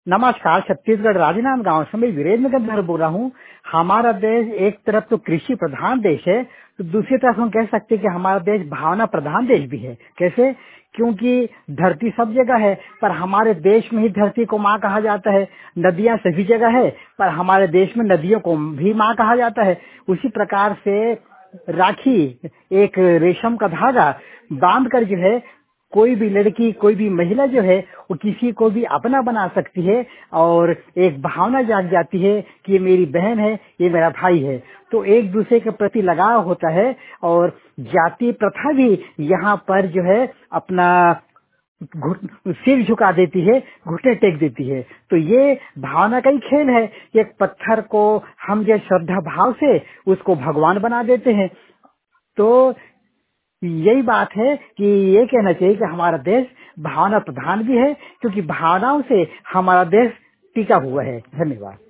नमस्कार। छत्तीसगढ़ राजनांद गांव से मैं वीरेंद्र गंधर बोल रहा हूँ। हमारा देश एक तरफ तो कृषि प्रधान देश है, तो दूसरी तरफ हम कह सकते हैं कि हमारा देश भावना प्रधान देश भी है। कैसे? क्योंकि धरती सब जगह है, पर हमारे देश में ही धरती को माँ कहा जाता है। नदियाँ सभी जगह है, पर हमारे देश में नदियों को भी माँ कहा जाता है। उसी प्रकार से राखी, एक रेशम का धागा बांध कर जो है कोई भी लड़की, कोई भी महिला जो है वो किसी को भी अपना बना सकती है और एक भावना जाग जाती है कि ये मेरी बहन है, ये मेरा भाई है। तो एक दूसरे के प्रति लगाव होता है और जाति प्रथा भी यहाँ पर जो है अपना सिर झुका देती है, घुटने टेक देती है। तो ये भावना का ही खेल है। एक पत्थर को हम जो श्रद्धा भाव से उसको भगवान बना देते हैं। तो यही बात है कि ये कहना चाहिए कि हमारा देश भावना प्रधान भी है, क्योंकि भावनाओं से हमारा देश टिका हुआ है। धन्यवाद।